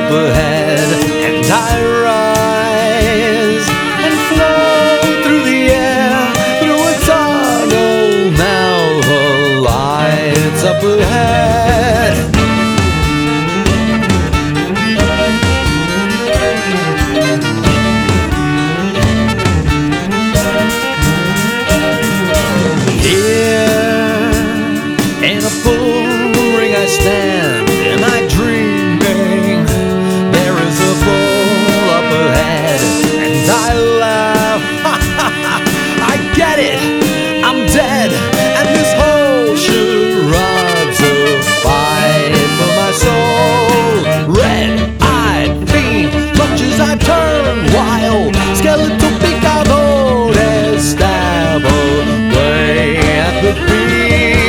ahead, and I rise and float through the air, through a tunnel. Now the lights up ahead. In a bull ring I stand, and I dreaming there is a bull up ahead, and I laugh. I get it, I'm dead, and this whole charade's a fight for my soul. Red-eyed fiend lunges, I turn wild, skeletal picadores stab away at the beast.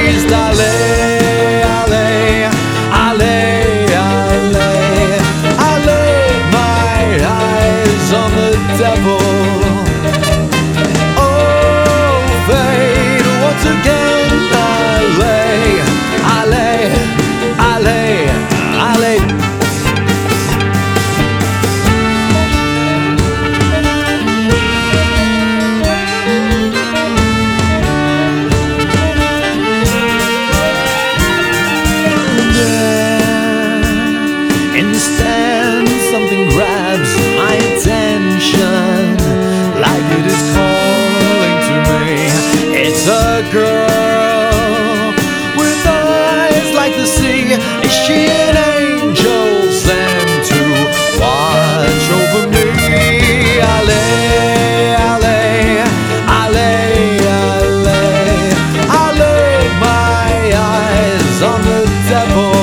Devil. Oh, fate, once again I lay. There, in the stand, something grabs my attention, like it is calling to me. It's a girl with eyes like the sea. Is she an angel sent to watch over me? I lay my eyes on the devil.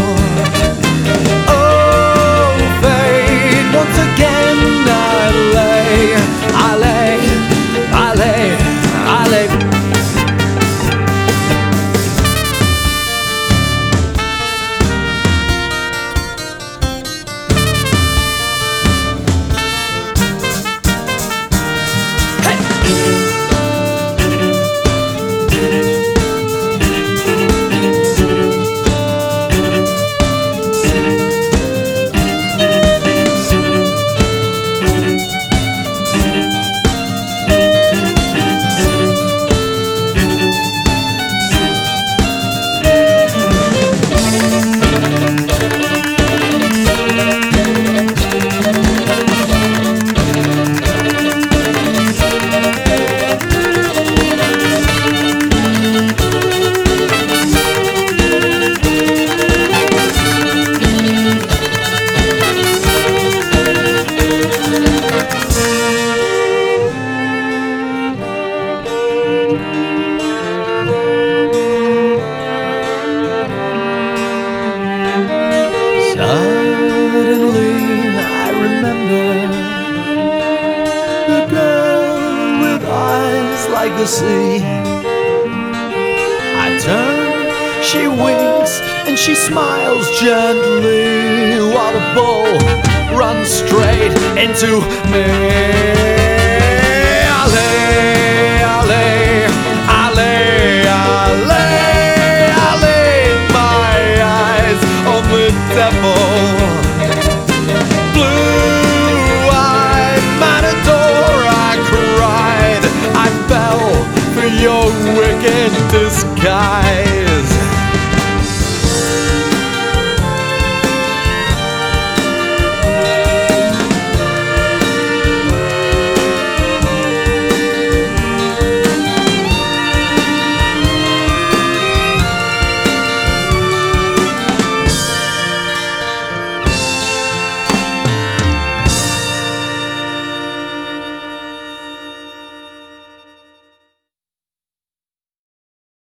Suddenly I remember the girl with eyes like the sea. I turn, she winks, and she smiles gently, while the bull runs straight into me. Devil, blue-eyed matador, I cried. I fell for your wicked disguise.